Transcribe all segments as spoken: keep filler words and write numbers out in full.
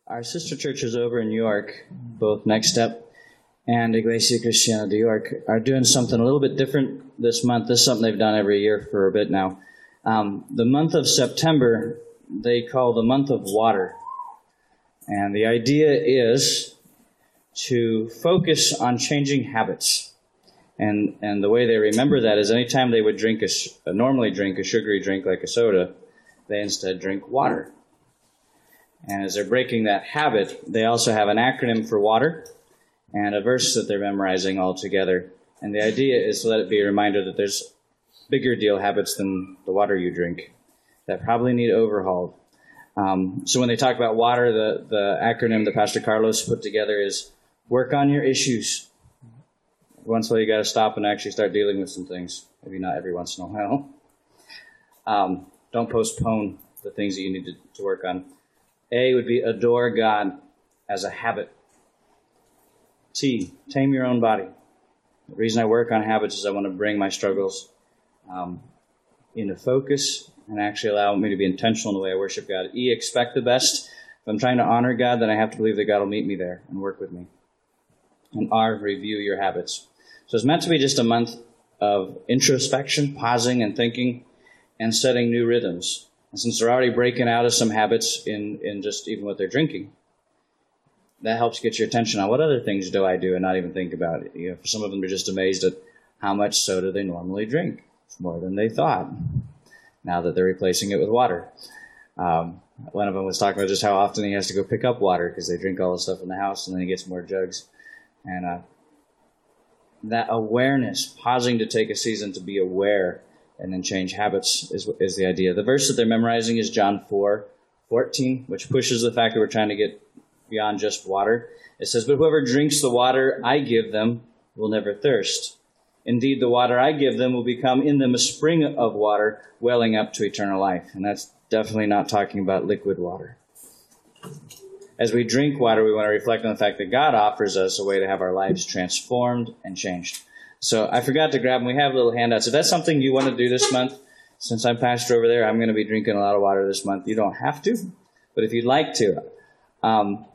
Our sister churches over in New York, both Next Step and Iglesia Cristiana de York, are doing something a little bit different this month. This is something they've done every year for a bit now. Um, the month of September, they call the month of water. And the idea is to focus on changing habits. And and the way they remember that is anytime they would drink a, normally drink a sugary drink like a soda, they instead drink water. And as they're breaking that habit, they also have an acronym for water and a verse that they're memorizing all together. And the idea is to let it be a reminder that there's bigger deal habits than the water you drink that probably need overhauled. Um, so when they talk about water, the, the acronym that Pastor Carlos put together is work on your issues. Once in a while, you got to stop and actually start dealing with some things. Maybe not every once in a while. Um, don't postpone the things that you need to, to work on. A would be adore God as a habit. T, tame your own body. The reason I work on habits is I want to bring my struggles um, into focus and actually allow me to be intentional in the way I worship God. E, expect the best. If I'm trying to honor God, then I have to believe that God will meet me there and work with me. And R, review your habits. So it's meant to be just a month of introspection, pausing and thinking, and setting new rhythms. And since they're already breaking out of some habits in, in just even what they're drinking, that helps get your attention on what other things do I do and not even think about it. You know, for some of them, they're just amazed at how much soda they normally drink. It's more than they thought, now that they're replacing it with water. Um, one of them was talking about just how often he has to go pick up water because they drink all the stuff in the house, and then he gets more jugs. And uh, that awareness, pausing to take a season to be aware and then change habits is is the idea. The verse that they're memorizing is John four fourteen, which pushes the fact that we're trying to get beyond just water. It says, but whoever drinks the water I give them will never thirst. Indeed, the water I give them will become in them a spring of water welling up to eternal life. And that's definitely not talking about liquid water. As we drink water, we want to reflect on the fact that God offers us a way to have our lives transformed and changed. So I forgot to grab them. We have little handouts. If that's something you want to do this month, since I'm pastor over there, I'm going to be drinking a lot of water this month. You don't have to, but if you'd like to. Um,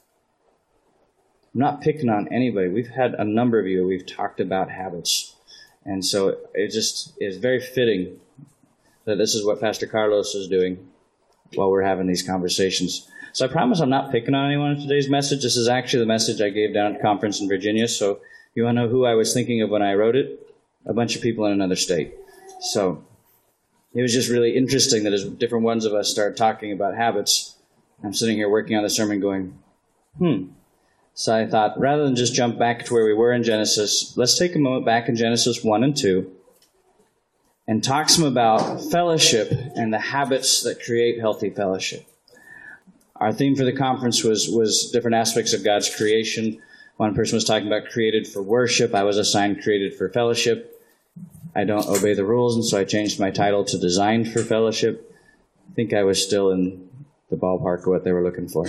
I'm not picking on anybody. We've had a number of you, we've talked about habits. And so it just is very fitting that this is what Pastor Carlos is doing while we're having these conversations. So I promise I'm not picking on anyone in today's message. This is actually the message I gave down at the conference in Virginia. So if you want to know who I was thinking of when I wrote it, a bunch of people in another state. So it was just really interesting that as different ones of us start talking about habits, I'm sitting here working on the sermon going, hmm. So I thought, rather than just jump back to where we were in Genesis, let's take a moment back in Genesis one and two and talk some about fellowship and the habits that create healthy fellowship. Our theme for the conference was, was different aspects of God's creation. One person was talking about created for worship. I was assigned created for fellowship. I don't obey the rules, and so I changed my title to designed for fellowship. I think I was still in the ballpark of what they were looking for.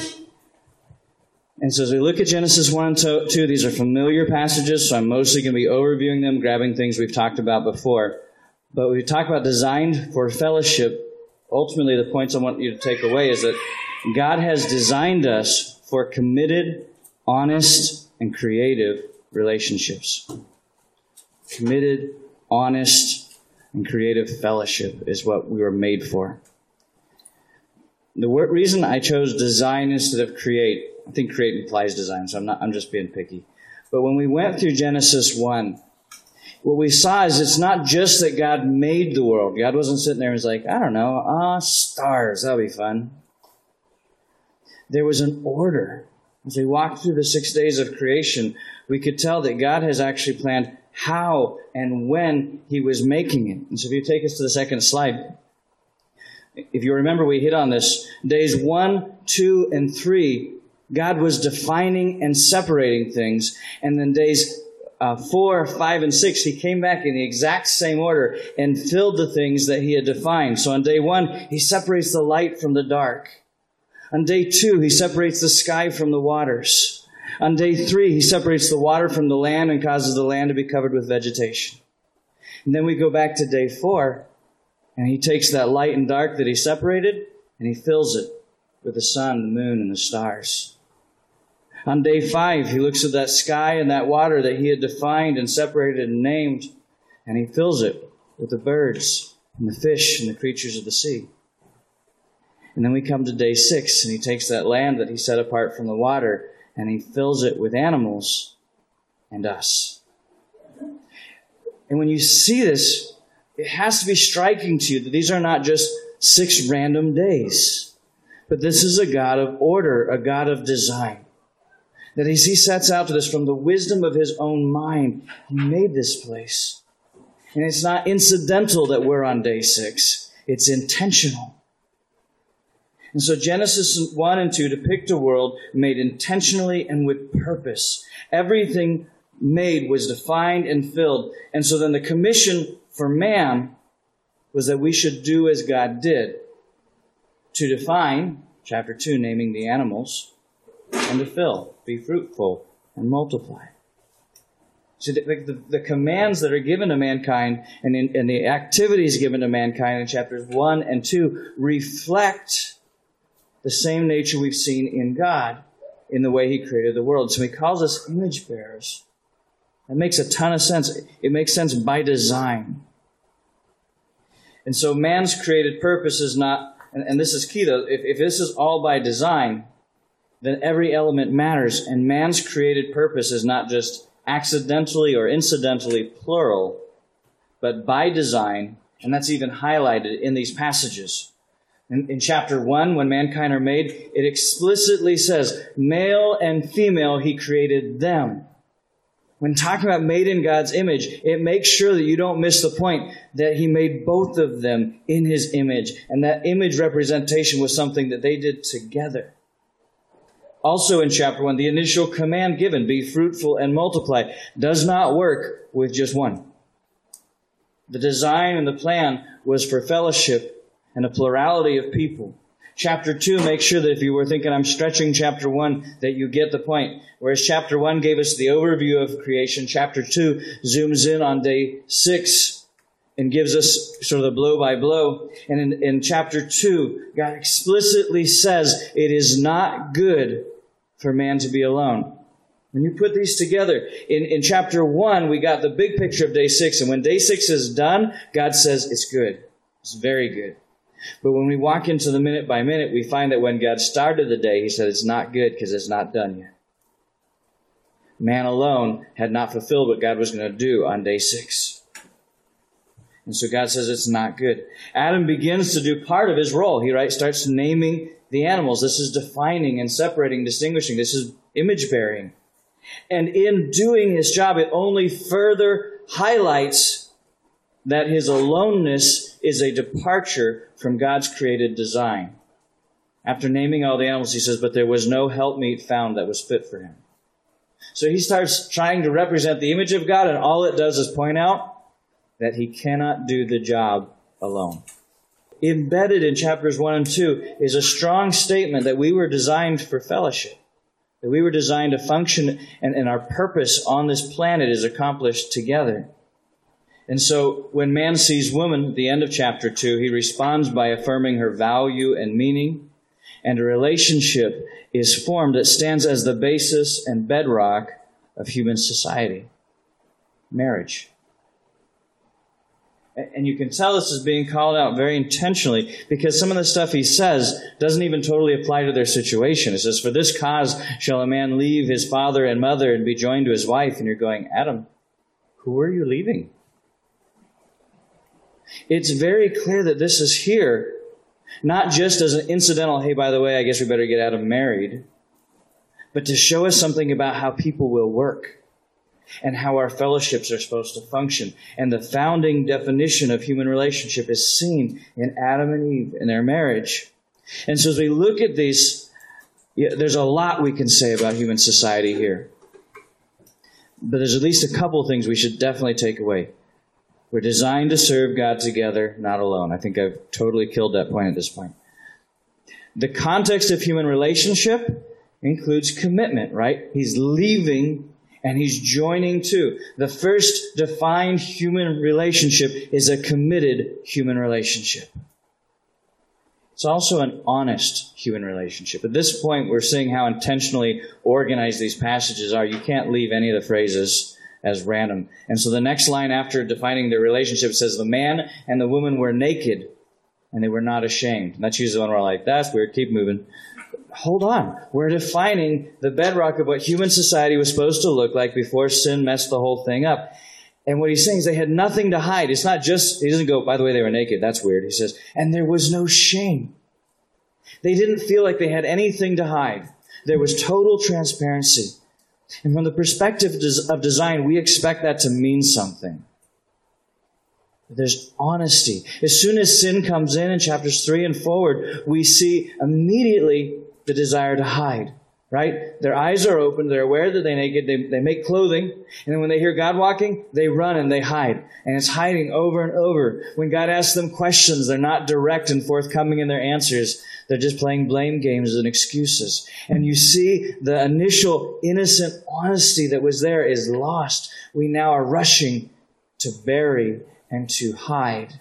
And so as we look at Genesis one and two, these are familiar passages, so I'm mostly going to be overviewing them, grabbing things we've talked about before. But when we talk about designed for fellowship, ultimately the points I want you to take away is that God has designed us for committed, honest, and creative relationships. Committed, honest, and creative fellowship is what we were made for. The reason I chose design instead of create, I think create implies design, so I'm not, I'm just being picky. But when we went through Genesis one, what we saw is it's not just that God made the world. God wasn't sitting there and was like, I don't know, ah, stars, that'll be fun. There was an order. As we walked through the six days of creation, we could tell that God has actually planned how and when He was making it. And so if you take us to the second slide, if you remember, we hit on this. Days one, two, and three, God was defining and separating things. And then days uh, four, five, and six, He came back in the exact same order and filled the things that He had defined. So on day one, He separates the light from the dark. On day two, He separates the sky from the waters. On day three, He separates the water from the land and causes the land to be covered with vegetation. And then we go back to day four, and He takes that light and dark that He separated, and He fills it with the sun, the moon, and the stars. On day five, he looks at that sky and that water that he had defined and separated and named, and he fills it with the birds and the fish and the creatures of the sea. And then we come to day six, and he takes that land that he set apart from the water, and he fills it with animals and us. And when you see this, it has to be striking to you that these are not just six random days, but this is a God of order, a God of design. That as he sets out to this from the wisdom of his own mind, he made this place. And it's not incidental that we're on day six. It's intentional. And so Genesis one and two depict a world made intentionally and with purpose. Everything made was defined and filled. And so then the commission for man was that we should do as God did. To define, chapter two, naming the animals, and to fill, be fruitful, and multiply. So the, the, the commands that are given to mankind and, in, and the activities given to mankind in chapters one and two reflect the same nature we've seen in God in the way he created the world. So he calls us image bearers. That makes a ton of sense. It makes sense by design. And so man's created purpose is not, and, and this is key though, if, if this is all by design, then every element matters. And man's created purpose is not just accidentally or incidentally plural, but by design, and that's even highlighted in these passages. In, in chapter one, when mankind are made, it explicitly says, male and female, he created them. When talking about made in God's image, it makes sure that you don't miss the point that he made both of them in his image. And that image representation was something that they did together. Also in chapter one, the initial command given, be fruitful and multiply, does not work with just one. The design and the plan was for fellowship and a plurality of people. Chapter two makes sure that if you were thinking I'm stretching chapter one, that you get the point. Whereas chapter one gave us the overview of creation, chapter two zooms in on day six and gives us sort of the blow by blow. And in, in chapter two, God explicitly says it is not good for man to be alone. When you put these together, in, in chapter one, we got the big picture of day six. And when day six is done, God says it's good. It's very good. But when we walk into the minute by minute, we find that when God started the day, he said it's not good because it's not done yet. Man alone had not fulfilled what God was going to do on day six. And so God says it's not good. Adam begins to do part of his role. He right, starts naming the animals. This is defining and separating, distinguishing. This is image bearing. And in doing his job, it only further highlights that his aloneness is a departure from God's created design. After naming all the animals, he says, but there was no helpmeet found that was fit for him. So he starts trying to represent the image of God, and all it does is point out that he cannot do the job alone. Embedded in chapters one and two is a strong statement that we were designed for fellowship, that we were designed to function, and, and our purpose on this planet is accomplished together. And so when man sees woman, at the end of chapter two, he responds by affirming her value and meaning, and a relationship is formed that stands as the basis and bedrock of human society. Marriage. And you can tell this is being called out very intentionally because some of the stuff he says doesn't even totally apply to their situation. It says, for this cause shall a man leave his father and mother and be joined to his wife. And you're going, Adam, who are you leaving? It's very clear that this is here, not just as an incidental, hey, by the way, I guess we better get Adam married, but to show us something about how people will work and how our fellowships are supposed to function. And the founding definition of human relationship is seen in Adam and Eve in their marriage. And so as we look at these, yeah, there's a lot we can say about human society here. But there's at least a couple things we should definitely take away. We're designed to serve God together, not alone. I think I've totally killed that point at this point. The context of human relationship includes commitment, right? He's leaving and he's joining to. The first defined human relationship is a committed human relationship. It's also an honest human relationship. At this point, we're seeing how intentionally organized these passages are. You can't leave any of the phrases as random. And so the next line after defining their relationship says, the man and the woman were naked, and they were not ashamed. And that's usually the one where we're like, that's weird, keep moving. Hold on. We're defining the bedrock of what human society was supposed to look like before sin messed the whole thing up. And what he's saying is they had nothing to hide. It's not just, he doesn't go, by the way, they were naked. That's weird. He says, and there was no shame. They didn't feel like they had anything to hide. There was total transparency. And from the perspective of design, we expect that to mean something. There's honesty. As soon as sin comes in in chapters three and forward, we see immediately the desire to hide. Right? Their eyes are open. They're aware that they're naked. They, they make clothing. And then when they hear God walking, they run and they hide. And it's hiding over and over. When God asks them questions, they're not direct and forthcoming in their answers. They're just playing blame games and excuses. And you see the initial innocent honesty that was there is lost. We now are rushing to bury and to hide.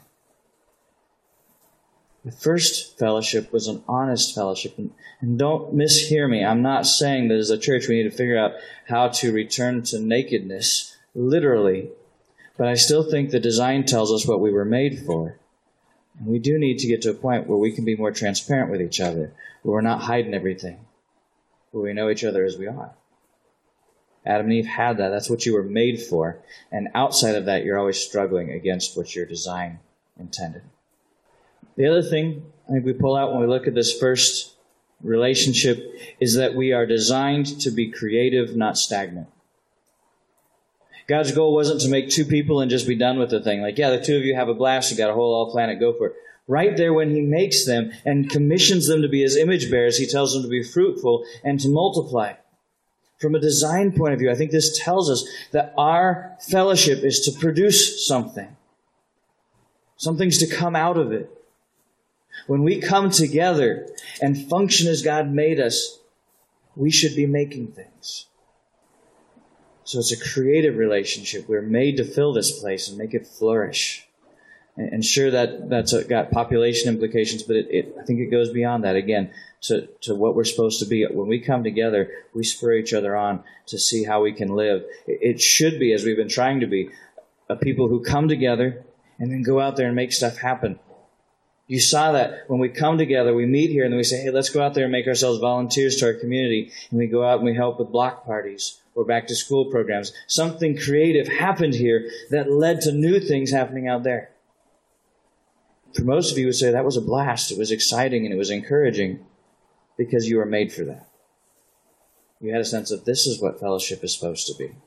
The first fellowship was an honest fellowship. And, and don't mishear me. I'm not saying that as a church we need to figure out how to return to nakedness, literally. But I still think the design tells us what we were made for. And we do need to get to a point where we can be more transparent with each other, where we're not hiding everything, where we know each other as we are. Adam and Eve had that. That's what you were made for. And outside of that, you're always struggling against what your design intended. The other thing I think we pull out when we look at this first relationship is that we are designed to be creative, not stagnant. God's goal wasn't to make two people and just be done with the thing. Like, yeah, the two of you have a blast, you got a whole all planet, go for it. Right there when he makes them and commissions them to be his image bearers, he tells them to be fruitful and to multiply. From a design point of view, I think this tells us that our fellowship is to produce something. Something's to come out of it. When we come together and function as God made us, we should be making things. So it's a creative relationship. We're made to fill this place and make it flourish. And sure, that, that's got population implications, but it, it, I think it goes beyond that, again, to, to what we're supposed to be. When we come together, we spur each other on to see how we can live. It, it should be, as we've been trying to be, a people who come together and then go out there and make stuff happen. You saw that when we come together, we meet here and then we say, hey, let's go out there and make ourselves volunteers to our community. And we go out and we help with block parties or back to school programs. Something creative happened here that led to new things happening out there. For most of you would say that was a blast. It was exciting and it was encouraging because you were made for that. You had a sense of this is what fellowship is supposed to be.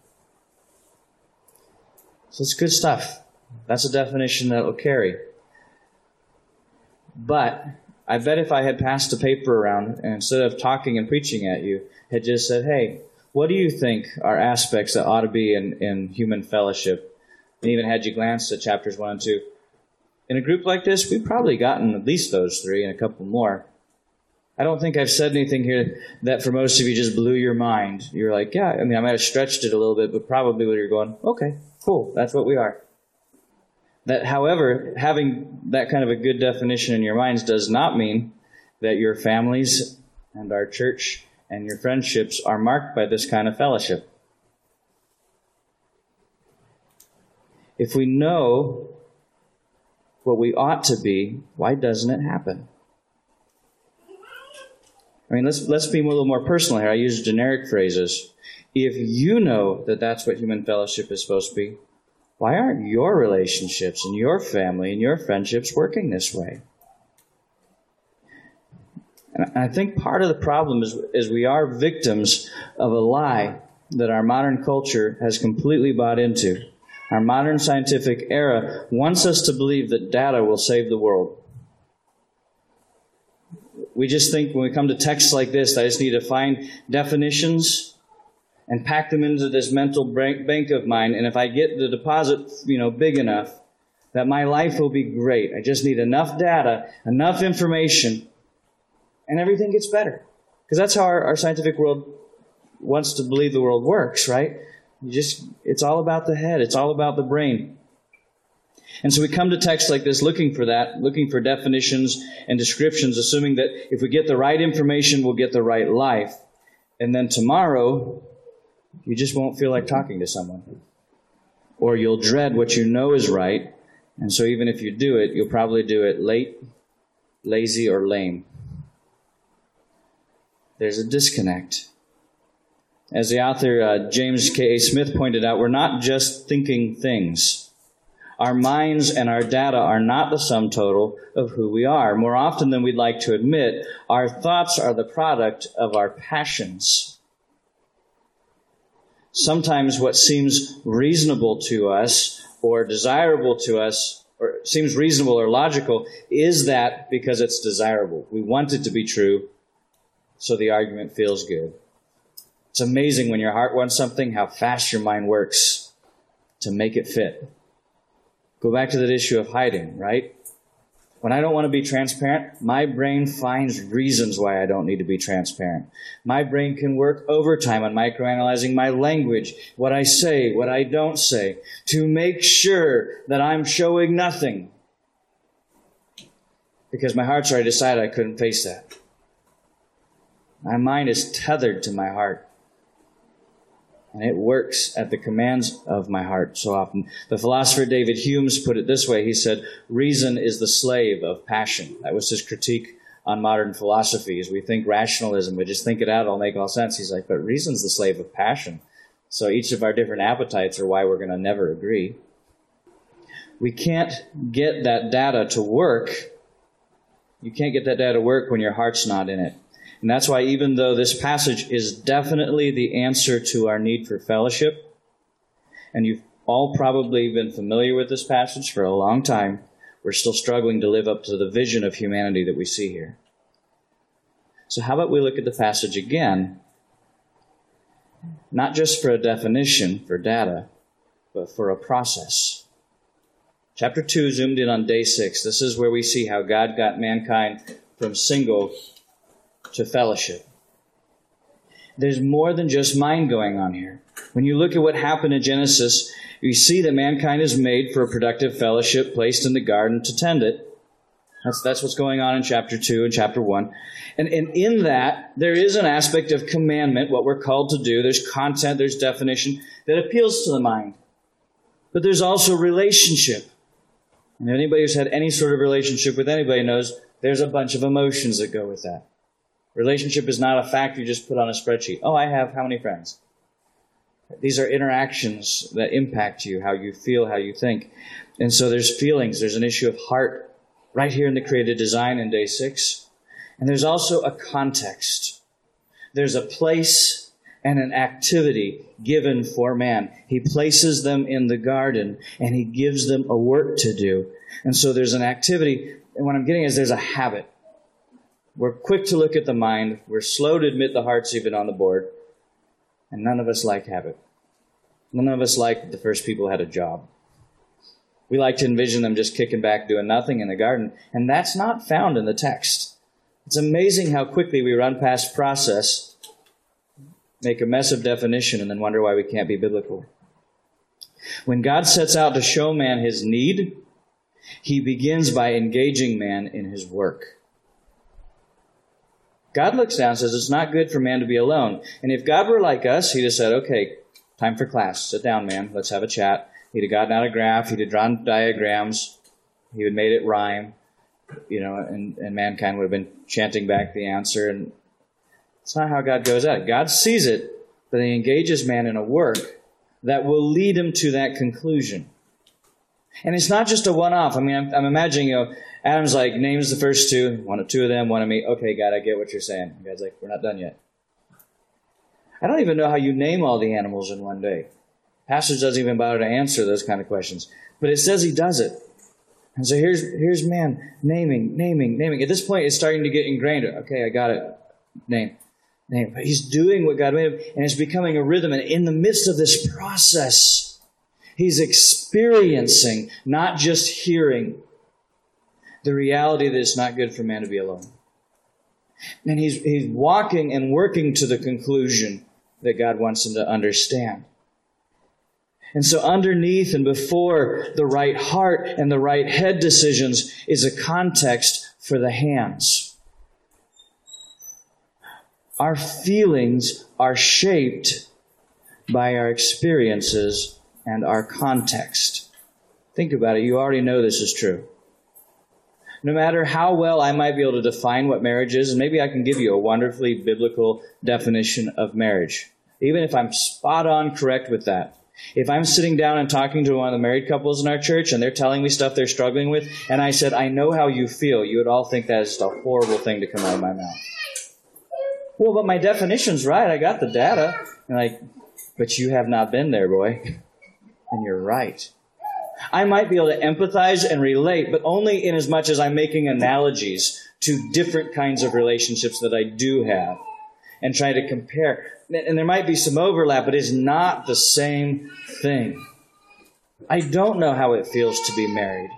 So it's good stuff. That's a definition that will carry. But I bet if I had passed a paper around and instead of talking and preaching at you, had just said, hey, what do you think are aspects that ought to be in, in human fellowship? And even had you glanced at chapters one and two. In a group like this, we've probably gotten at least those three and a couple more. I don't think I've said anything here that for most of you just blew your mind. You're like, yeah, I mean, I might have stretched it a little bit, but probably where you're going, okay, cool, that's what we are. That, however, having that kind of a good definition in your minds does not mean that your families and our church and your friendships are marked by this kind of fellowship. If we know what we ought to be, why doesn't it happen? I mean, let's let's be a little more personal here. I use generic phrases. If you know that that's what human fellowship is supposed to be, why aren't your relationships and your family and your friendships working this way? And I think part of the problem is, is we are victims of a lie that our modern culture has completely bought into. Our modern scientific era wants us to believe that data will save the world. We just think when we come to texts like this, I just need to find definitions and pack them into this mental bank of mine. And if I get the deposit, you know, big enough, that my life will be great. I just need enough data, enough information, and everything gets better. Because that's how our, our scientific world wants to believe the world works, right? You just, it's all about the head. It's all about the brain. And so we come to texts like this looking for that, looking for definitions and descriptions, assuming that if we get the right information, we'll get the right life. And then tomorrow, you just won't feel like talking to someone. Or you'll dread what you know is right. And so even if you do it, you'll probably do it late, lazy, or lame. There's a disconnect. As the author uh, James K A Smith pointed out, we're not just thinking things. Our minds and our data are not the sum total of who we are. More often than we'd like to admit, our thoughts are the product of our passions. Sometimes what seems reasonable to us or desirable to us, or seems reasonable or logical, is that because it's desirable. We want it to be true, so the argument feels good. It's amazing when your heart wants something, how fast your mind works to make it fit. Go back to that issue of hiding, right? When I don't want to be transparent, my brain finds reasons why I don't need to be transparent. My brain can work overtime on microanalyzing my language, what I say, what I don't say, to make sure that I'm showing nothing. Because my heart's already decided I couldn't face that. My mind is tethered to my heart. And it works at the commands of my heart so often. The philosopher David Hume put it this way. He said, reason is the slave of passion. That was his critique on modern philosophy. As we think rationalism, we just think it out, it'll make all sense. He's like, but reason's the slave of passion. So each of our different appetites are why we're going to never agree. We can't get that data to work. You can't get that data to work when your heart's not in it. And that's why even though this passage is definitely the answer to our need for fellowship, and you've all probably been familiar with this passage for a long time, we're still struggling to live up to the vision of humanity that we see here. So how about we look at the passage again, not just for a definition, for data, but for a process. Chapter two zoomed in on day six. This is where we see how God got mankind from single to fellowship. There's more than just mind going on here. When you look at what happened in Genesis, you see that mankind is made for a productive fellowship, placed in the garden to tend it. That's, that's what's going on in chapter two and chapter one. And, and in that, there is an aspect of commandment, what we're called to do. There's content, there's definition that appeals to the mind. But there's also relationship. And anybody who's had any sort of relationship with anybody knows there's a bunch of emotions that go with that. Relationship is not a fact you just put on a spreadsheet. Oh, I have how many friends? These are interactions that impact you, how you feel, how you think. And so there's feelings. There's an issue of heart right here in the created design in day six. And there's also a context. There's a place and an activity given for man. He places them in the garden and he gives them a work to do. And so there's an activity. And what I'm getting is there's a habit. We're quick to look at the mind. We're slow to admit the heart's even on the board. And none of us like habit. None of us like that the first people had a job. We like to envision them just kicking back, doing nothing in the garden. And that's not found in the text. It's amazing how quickly we run past process, make a mess of definition, and then wonder why we can't be biblical. When God sets out to show man his need, he begins by engaging man in his work. God looks down and says, it's not good for man to be alone. And if God were like us, he'd have said, okay, time for class. Sit down, man. Let's have a chat. He'd have gotten out a graph. He'd have drawn diagrams. He would have made it rhyme, you know, and, and mankind would have been chanting back the answer. And it's not how God goes at it. God sees it, but he engages man in a work that will lead him to that conclusion. And it's not just a one-off. I mean, I'm, I'm imagining, you know, Adam's like, names the first two, one of two of them, one of me. Okay, God, I get what you're saying. And God's like, we're not done yet. I don't even know how you name all the animals in one day. Passage doesn't even bother to answer those kind of questions. But it says he does it. And so here's here's man naming, naming, naming. At this point, it's starting to get ingrained. Okay, I got it. Name, name. But he's doing what God made him, and it's becoming a rhythm. And in the midst of this process, he's experiencing, not just hearing, the reality that it's not good for man to be alone. And he's he's walking and working to the conclusion that God wants him to understand. And so underneath and before the right heart and the right head decisions is a context for the hands. Our feelings are shaped by our experiences and our context. Think about it. You already know this is true. No matter how well I might be able to define what marriage is, and maybe I can give you a wonderfully biblical definition of marriage, even if I'm spot on correct with that. If I'm sitting down and talking to one of the married couples in our church and they're telling me stuff they're struggling with, and I said, I know how you feel, you would all think that is just a horrible thing to come out of my mouth. Well, but my definition's right. I got the data. And like, but you have not been there, boy. And you're right. I might be able to empathize and relate, but only in as much as I'm making analogies to different kinds of relationships that I do have and try to compare. And there might be some overlap, but it's not the same thing. I don't know how it feels to be married.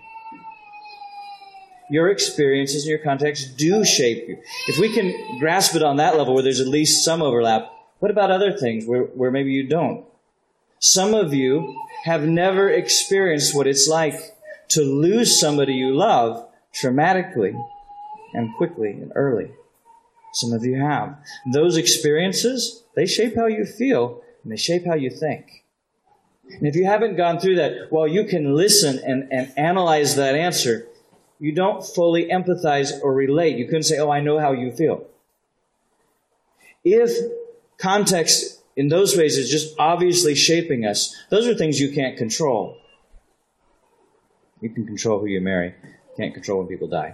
Your experiences and your context do shape you. If we can grasp it on that level where there's at least some overlap, what about other things where, where maybe you don't? Some of you have never experienced what it's like to lose somebody you love traumatically and quickly and early. Some of you have. Those experiences, they shape how you feel and they shape how you think. And if you haven't gone through that, while you can listen and, and analyze that answer, you don't fully empathize or relate. You couldn't say, oh, I know how you feel. If context in those ways is just obviously shaping us, those are things you can't control. You can control who you marry. You can't control when people die.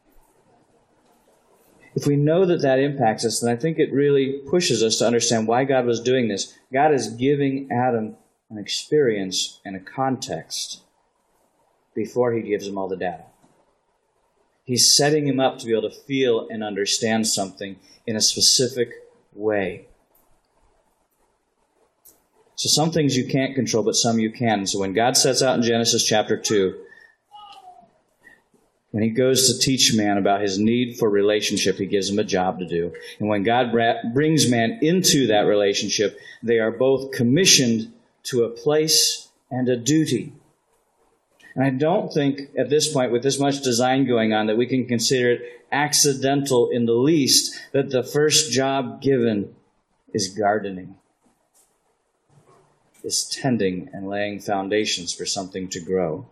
If we know that that impacts us, then I think it really pushes us to understand why God was doing this. God is giving Adam an experience and a context before he gives him all the data. He's setting him up to be able to feel and understand something in a specific way. So some things you can't control, but some you can. So when God sets out in Genesis chapter two, when he goes to teach man about his need for relationship, he gives him a job to do. And when God brings man into that relationship, they are both commissioned to a place and a duty. And I don't think at this point, with this much design going on, that we can consider it accidental in the least that the first job given is gardening, is tending and laying foundations for something to grow.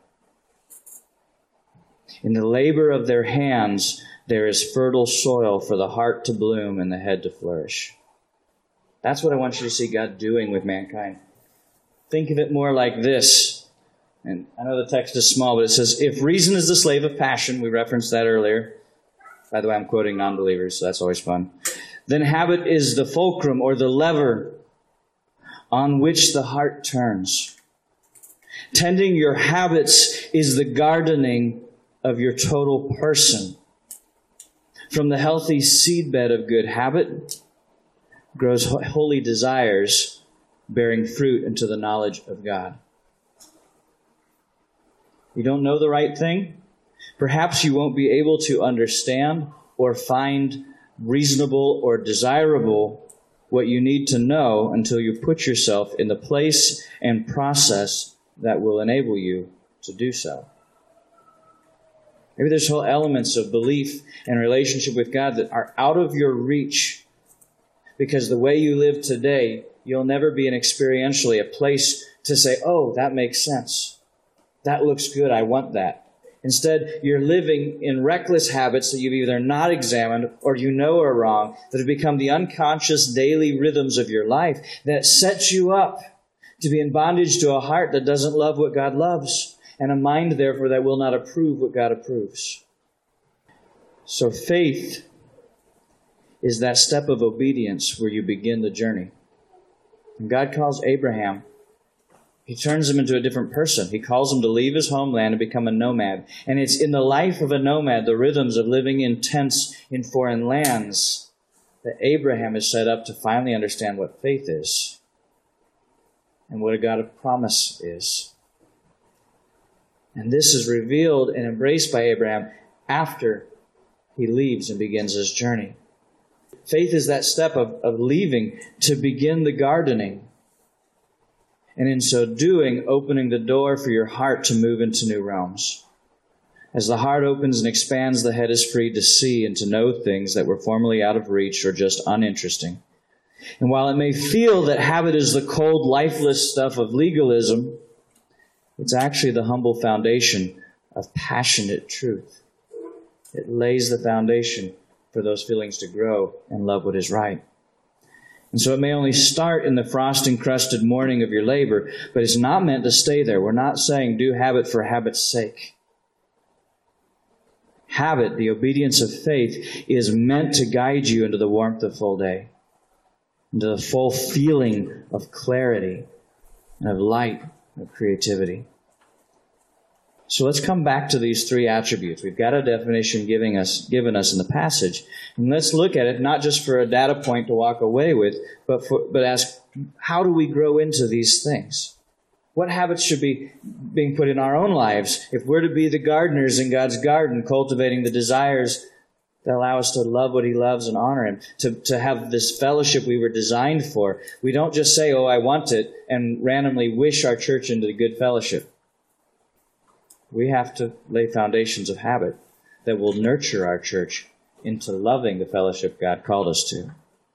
In the labor of their hands, there is fertile soil for the heart to bloom and the head to flourish. That's what I want you to see God doing with mankind. Think of it more like this. And I know the text is small, but it says, if reason is the slave of passion, we referenced that earlier. By the way, I'm quoting non-believers, so that's always fun. Then habit is the fulcrum or the lever on which the heart turns. Tending your habits is the gardening of your total person. From the healthy seedbed of good habit grows holy desires, bearing fruit into the knowledge of God. You don't know the right thing? Perhaps you won't be able to understand or find reasonable or desirable what you need to know until you put yourself in the place and process that will enable you to do so. Maybe there's whole elements of belief and relationship with God that are out of your reach because the way you live today, you'll never be in experientially a place to say, oh, that makes sense. That looks good. I want that. Instead, you're living in reckless habits that you've either not examined or you know are wrong, that have become the unconscious daily rhythms of your life that sets you up to be in bondage to a heart that doesn't love what God loves, and a mind, therefore, that will not approve what God approves. So faith is that step of obedience where you begin the journey. When God calls Abraham, he turns him into a different person. He calls him to leave his homeland and become a nomad. And it's in the life of a nomad, the rhythms of living in tents in foreign lands, that Abraham is set up to finally understand what faith is and what a God of promise is. And this is revealed and embraced by Abraham after he leaves and begins his journey. Faith is that step of, of leaving to begin the gardening. and in so doing, opening the door for your heart to move into new realms. As the heart opens and expands, the head is free to see and to know things that were formerly out of reach or just uninteresting. And while it may feel that habit is the cold, lifeless stuff of legalism, it's actually the humble foundation of passionate truth. It lays the foundation for those feelings to grow and love what is right. And so it may only start in the frost-encrusted morning of your labor, but it's not meant to stay there. We're not saying do habit for habit's sake. Habit, the obedience of faith, is meant to guide you into the warmth of full day, into the full feeling of clarity and of light, of creativity. So let's come back to these three attributes. We've got a definition giving us, given us in the passage. And let's look at it not just for a data point to walk away with, but, for, but ask, how do we grow into these things? What habits should be being put in our own lives if we're to be the gardeners in God's garden, cultivating the desires that allow us to love what He loves and honor Him, to, to have this fellowship we were designed for? We don't just say, oh, I want it, and randomly wish our church into the good fellowship. We have to lay foundations of habit that will nurture our church into loving the fellowship God called us to.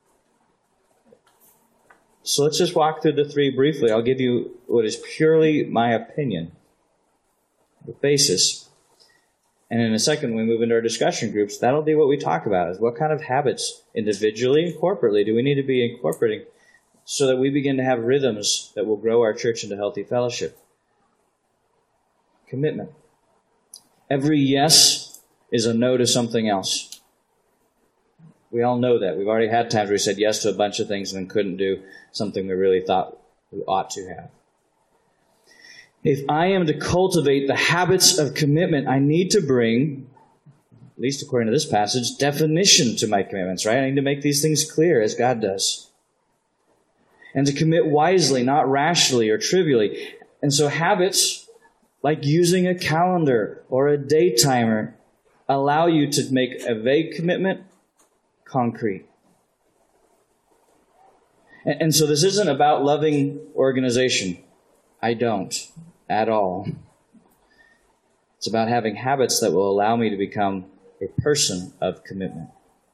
So let's just walk through the three briefly. I'll give you what is purely my opinion, the basis. And in a second, when we move into our discussion groups, that'll be what we talk about, is what kind of habits, individually and corporately, do we need to be incorporating so that we begin to have rhythms that will grow our church into healthy fellowship. Commitment. Every yes is a no to something else. We all know that. We've already had times where we said yes to a bunch of things and then couldn't do something we really thought we ought to have. If I am to cultivate the habits of commitment, I need to bring, at least according to this passage, definition to my commitments, right? I need to make these things clear as God does. And to commit wisely, not rashly or trivially. And so habits, like using a calendar or a day timer, allow you to make a vague commitment concrete. And, and so this isn't about loving organization. I don't at all. It's about having habits that will allow me to become a person of commitment.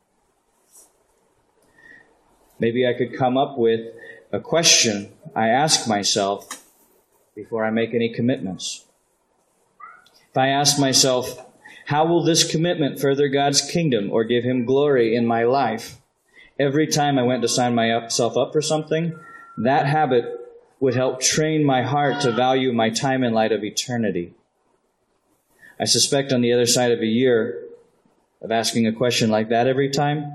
Maybe I could come up with a question I ask myself before I make any commitments. If I ask myself, how will this commitment further God's kingdom or give Him glory in my life? Every time I went to sign myself up for something, that habit would help train my heart to value my time in light of eternity. I suspect on the other side of a year of asking a question like that every time,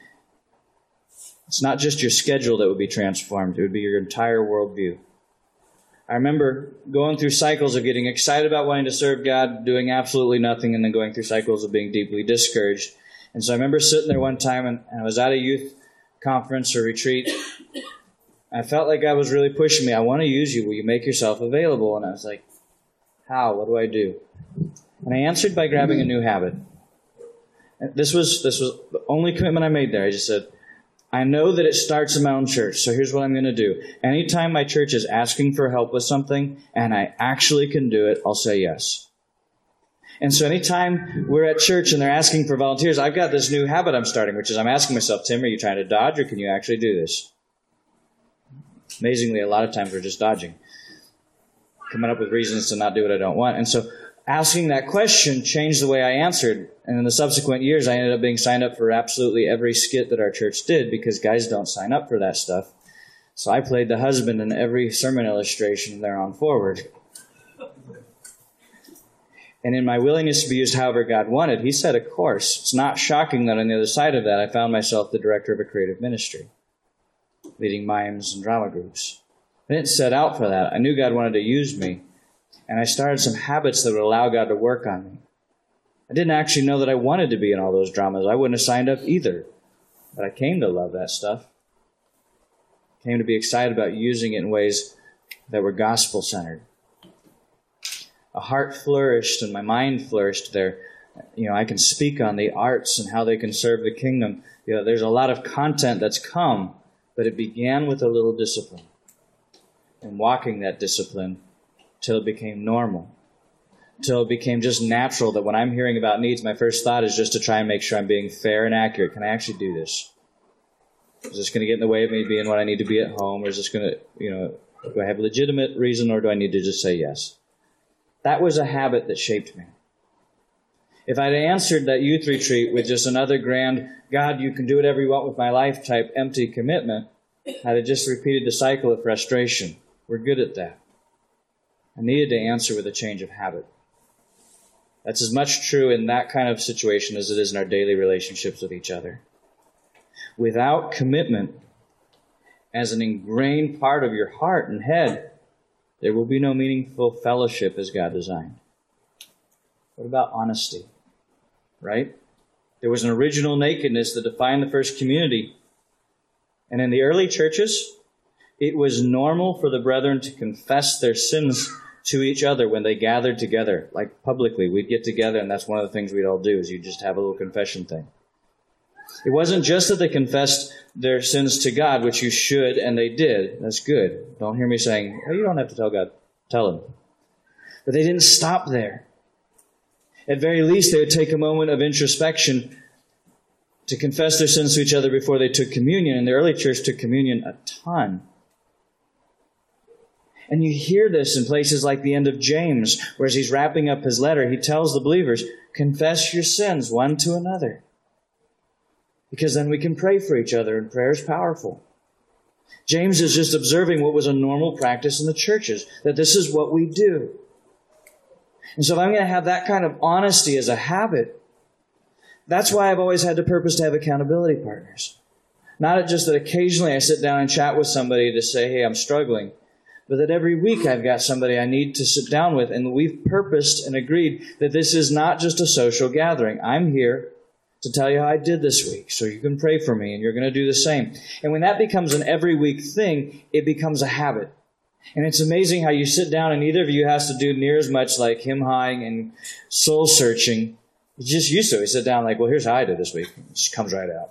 it's not just your schedule that would be transformed, it would be your entire worldview. I remember going through cycles of getting excited about wanting to serve God, doing absolutely nothing, and then going through cycles of being deeply discouraged. And so I remember sitting there one time, and I was at a youth conference or retreat. I felt like God was really pushing me. I want to use you. Will you make yourself available? And I was like, how? What do I do? And I answered by grabbing a new habit. This was, this was the only commitment I made there. I just said, I know that it starts in my own church, so here's what I'm going to do. Anytime my church is asking for help with something and I actually can do it, I'll say yes. And so anytime we're at church and they're asking for volunteers, I've got this new habit I'm starting, which is I'm asking myself, Tim, are you trying to dodge or can you actually do this? Amazingly, a lot of times we're just dodging, coming up with reasons to not do what I don't want. And so asking that question changed the way I answered. And in the subsequent years, I ended up being signed up for absolutely every skit that our church did because guys don't sign up for that stuff. So I played the husband in every sermon illustration there on forward. And in my willingness to be used however God wanted, He set a course. It's not shocking that on the other side of that, I found myself the director of a creative ministry, leading mimes and drama groups. I didn't set out for that. I knew God wanted to use me. And I started some habits that would allow God to work on me. I didn't actually know that I wanted to be in all those dramas. I wouldn't have signed up either. But I came to love that stuff. I came to be excited about using it in ways that were gospel-centered. A heart flourished and my mind flourished there. You know, I can speak on the arts and how they can serve the kingdom. You know, there's a lot of content that's come, but it began with a little discipline. in walking that discipline till it became normal, till it became just natural that when I'm hearing about needs, my first thought is just to try and make sure I'm being fair and accurate. Can I actually do this? Is this going to get in the way of me being what I need to be at home? Or is this going to, you know, do I have a legitimate reason, or do I need to just say yes? That was a habit that shaped me. If I'd answered that youth retreat with just another grand, God, you can do whatever you want with my life type empty commitment, I'd have just repeated the cycle of frustration. We're good at that. I needed to answer with a change of habit. That's as much true in that kind of situation as it is in our daily relationships with each other. Without commitment as an ingrained part of your heart and head, there will be no meaningful fellowship as God designed. What about honesty? Right? There was an original nakedness that defined the first community. And in the early churches, it was normal for the brethren to confess their sins to each other when they gathered together, like publicly. We'd get together, and that's one of the things we'd all do, is you just have a little confession thing. It wasn't just that they confessed their sins to God, which you should, and they did. That's good. Don't hear me saying, oh, you don't have to tell God. Tell Him. But they didn't stop there. At very least, they would take a moment of introspection to confess their sins to each other before they took communion. And the early church took communion a ton. And you hear this in places like the end of James, where as he's wrapping up his letter, he tells the believers, confess your sins one to another. Because then we can pray for each other, and prayer is powerful. James is just observing what was a normal practice in the churches, that this is what we do. And so if I'm going to have that kind of honesty as a habit, that's why I've always had the purpose to have accountability partners. Not just that occasionally I sit down and chat with somebody to say, hey, I'm struggling, but that every week I've got somebody I need to sit down with, and we've purposed and agreed that this is not just a social gathering. I'm here to tell you how I did this week, so you can pray for me, and you're going to do the same. And when that becomes an every week thing, it becomes a habit. And it's amazing how you sit down and neither of you has to do near as much like him-hawing and soul-searching. You just used to. You sit down like, well, here's how I did this week. It just comes right out.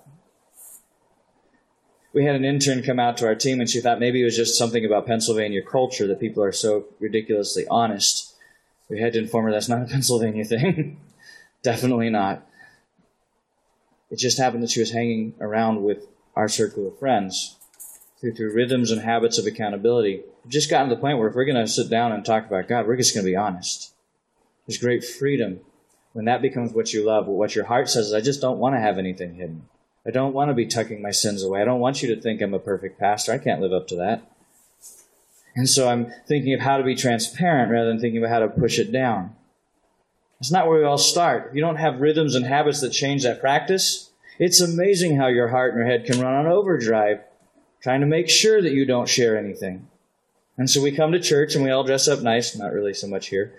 We had an intern come out to our team, and she thought maybe it was just something about Pennsylvania culture that people are so ridiculously honest. We had to inform her that's not a Pennsylvania thing. Definitely not. It just happened that she was hanging around with our circle of friends. Through, through rhythms and habits of accountability, we've just gotten to the point where if we're going to sit down and talk about God, we're just going to be honest. There's great freedom when that becomes what you love. What your heart says is, I just don't want to have anything hidden. I don't want to be tucking my sins away. I don't want you to think I'm a perfect pastor. I can't live up to that. And so I'm thinking of how to be transparent rather than thinking about how to push it down. That's not where we all start. If you don't have rhythms and habits that change that practice, it's amazing how your heart and your head can run on overdrive trying to make sure that you don't share anything. And so we come to church and we all dress up nice. Not really so much here.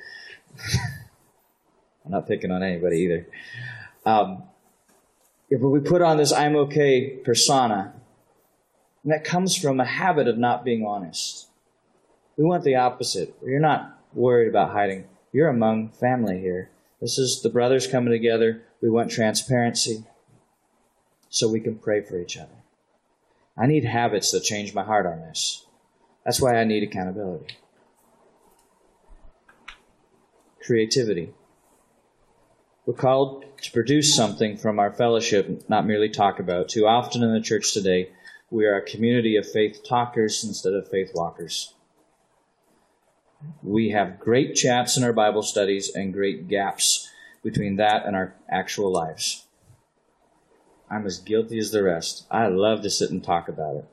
I'm not picking on anybody either. Um, but we put on this I'm okay persona. And that comes from a habit of not being honest. We want the opposite. You're not worried about hiding. You're among family here. This is the brothers coming together. We want transparency so we can pray for each other. I need habits that change my heart on this. That's why I need accountability. Creativity. We're called to produce something from our fellowship, not merely talk about. Too often in the church today, we are a community of faith talkers instead of faith walkers. We have great chats in our Bible studies and great gaps between that and our actual lives. I'm as guilty as the rest. I love to sit and talk about it.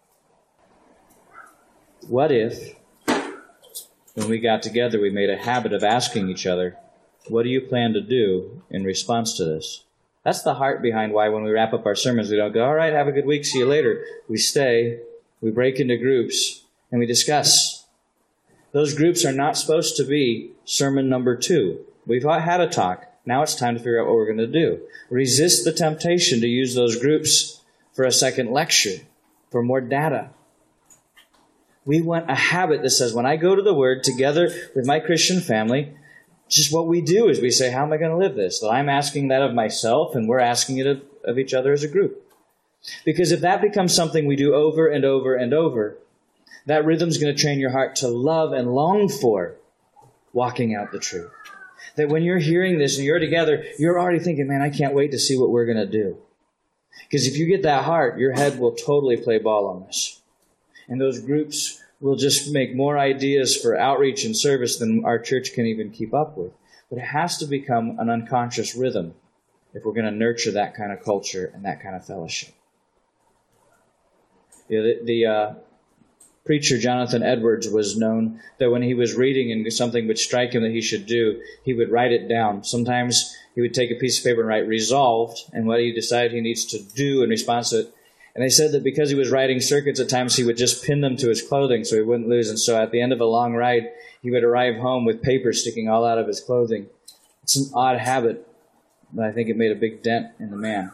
What if, when we got together, we made a habit of asking each other, what do you plan to do in response to this? That's the heart behind why when we wrap up our sermons, we don't go, all right, have a good week, see you later. We stay, we break into groups, and we discuss. Those groups are not supposed to be sermon number two. We've had a talk. Now it's time to figure out what we're going to do. Resist the temptation to use those groups for a second lecture, for more data. We want a habit that says, when I go to the Word together with my Christian family, just what we do is we say, how am I going to live this? That I'm asking that of myself, and we're asking it of, of each other as a group. Because if that becomes something we do over and over and over, That rhythm is going to train your heart to love and long for walking out the truth. That when you're hearing this and you're together, you're already thinking, man, I can't wait to see what we're going to do. Because if you get that heart, your head will totally play ball on this. And those groups will just make more ideas for outreach and service than our church can even keep up with. But it has to become an unconscious rhythm if we're going to nurture that kind of culture and that kind of fellowship. You know, the the uh, preacher Jonathan Edwards was known that when he was reading and something would strike him that he should do, he would write it down. Sometimes he would take a piece of paper and write resolved and what he decided he needs to do in response to it. And they said that because he was writing circuits at times, he would just pin them to his clothing so he wouldn't lose. And so at the end of a long ride, he would arrive home with paper sticking all out of his clothing. It's an odd habit, but I think it made a big dent in the man.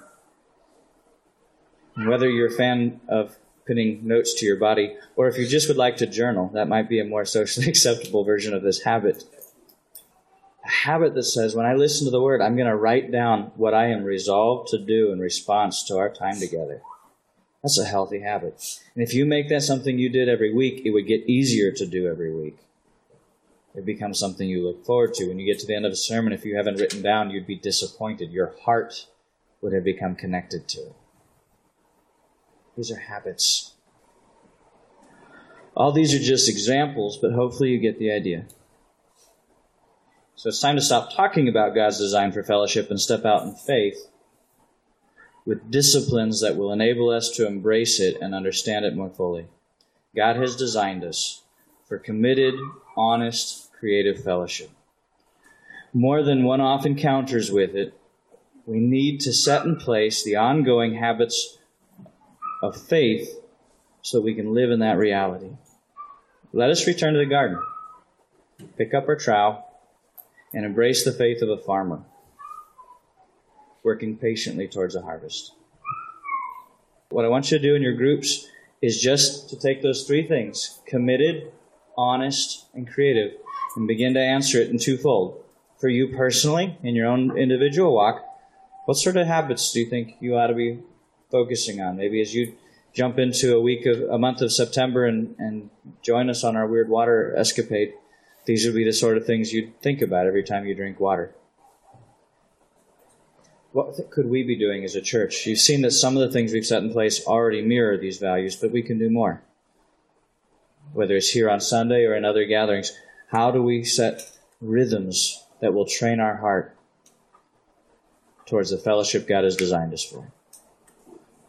And whether you're a fan of pinning notes to your body, or if you just would like to journal, that might be a more socially acceptable version of this habit. A habit that says, when I listen to the Word, I'm going to write down what I am resolved to do in response to our time together. That's a healthy habit. And if you make that something you did every week, it would get easier to do every week. It becomes something you look forward to. When you get to the end of a sermon, if you haven't written down, you'd be disappointed. Your heart would have become connected to it. These are habits. All these are just examples, but hopefully you get the idea. So it's time to stop talking about God's design for fellowship and step out in faith with disciplines that will enable us to embrace it and understand it more fully. God has designed us for committed, honest, creative fellowship. More than one-off encounters with it, we need to set in place the ongoing habits of faith so we can live in that reality. Let us return to the garden, pick up our trowel, and embrace the faith of a farmer, working patiently towards a harvest. What I want you to do in your groups is just to take those three things, committed, honest, and creative, and begin to answer it in twofold. For you personally, in your own individual walk, what sort of habits do you think you ought to be focusing on? Maybe as you jump into a week of a month of September and, and join us on our Weird Water escapade, these would be the sort of things you'd think about every time you drink water. What could we be doing as a church? You've seen that some of the things we've set in place already mirror these values, but we can do more. Whether it's here on Sunday or in other gatherings, how do we set rhythms that will train our heart towards the fellowship God has designed us for?